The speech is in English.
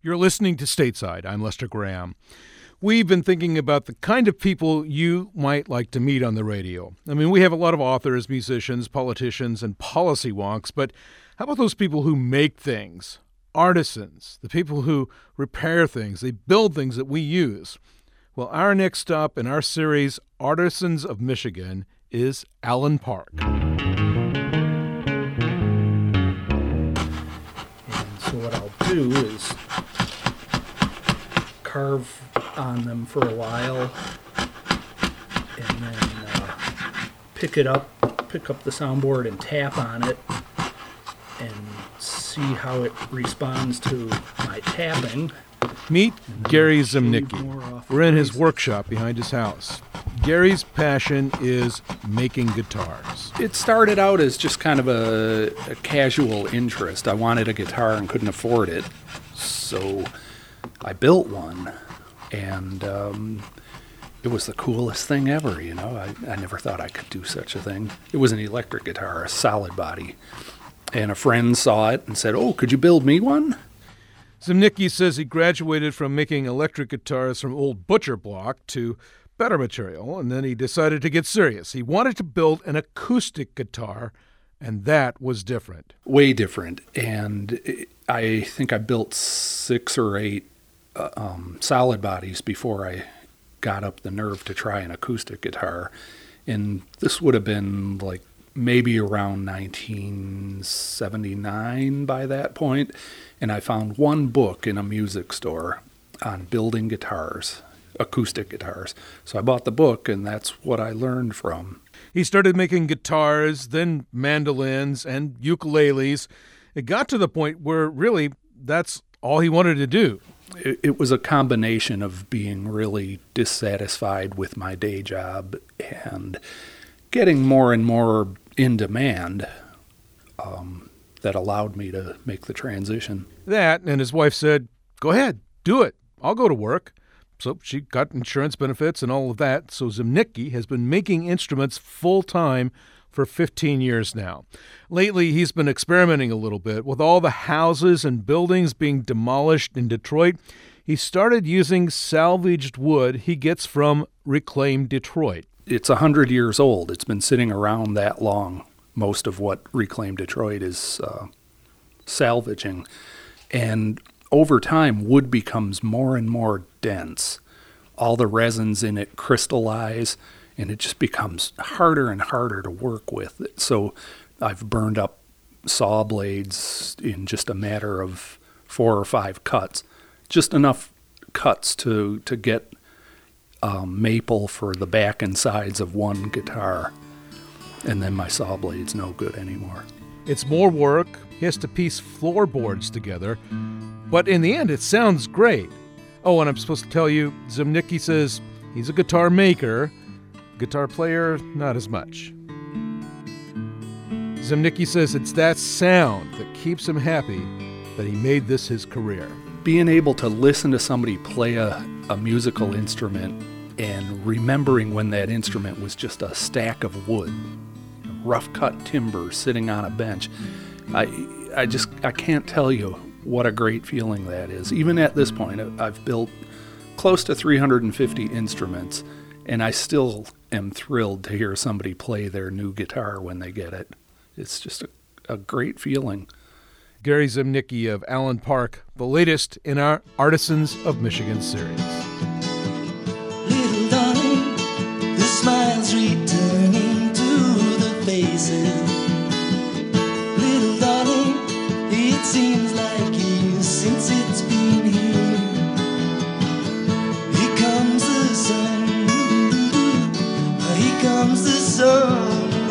You're listening to Stateside. I'm Lester Graham. We've been thinking about the kind of people you might like to meet on the radio. I mean, we have a lot of authors, musicians, politicians, and policy wonks, but how about those people who make things? Artisans, the people who repair things, they build things that we use. Well, our next stop in our series, Artisans of Michigan, is Allen Park. And so what I'll do is carve on them for a while and then pick up the soundboard and tap on it and see how it responds to my tapping. Meet Gary Zemnicki. We're in his workshop behind his house. Gary's passion is making guitars. It started out as just kind of a casual interest. I wanted a guitar and couldn't afford it, so I built one, and it was the coolest thing ever, you know. I never thought I could do such a thing. It was an electric guitar, a solid body, and a friend saw it and said, "Oh, could you build me one?" Zemnicki says he graduated from making electric guitars from old butcher block to better material, and then he decided to get serious. He wanted to build an acoustic guitar, and that was different. Way different, and I think I built 6 or 8 solid bodies before I got up the nerve to try an acoustic guitar. And this would have been like maybe around 1979 by that point. And I found one book in a music store on building guitars, acoustic guitars. So I bought the book, and that's what I learned from. He started making guitars, then mandolins and ukuleles. It got to the point where really that's all he wanted to do. It was a combination of being really dissatisfied with my day job and getting more and more in demand that allowed me to make the transition. That, and his wife said, "Go ahead, do it. I'll go to work." So she got insurance benefits and all of that. So Zemnicki has been making instruments full-time for 15 years now. Lately, he's been experimenting a little bit. With all the houses and buildings being demolished in Detroit, he started using salvaged wood he gets from Reclaim Detroit. It's 100 years old. It's been sitting around that long, most of what Reclaim Detroit is salvaging. And over time, wood becomes more and more dense. All the resins in it crystallize, and it just becomes harder and harder to work with. So I've burned up saw blades in just a matter of 4 or 5 cuts, just enough cuts to get maple for the back and sides of one guitar. And then my saw blade's no good anymore. It's more work. He has to piece floorboards together. But in the end, it sounds great. Oh, and I'm supposed to tell you, Zemnicki says he's a guitar maker. Guitar player, not as much. Zemnicki says it's that sound that keeps him happy that he made this his career. Being able to listen to somebody play a musical instrument and remembering when that instrument was just a stack of wood, rough-cut timber sitting on a bench, I can't tell you what a great feeling that is. Even at this point, I've built close to 350 instruments, and I still am thrilled to hear somebody play their new guitar when they get it. It's just a great feeling. Gary Zemnicki of Allen Park, the latest in our Artisans of Michigan series. Little darling, the smiles returning to the faces. Little darling, it seems like years since it's been here. Here comes the sun, here comes the sun.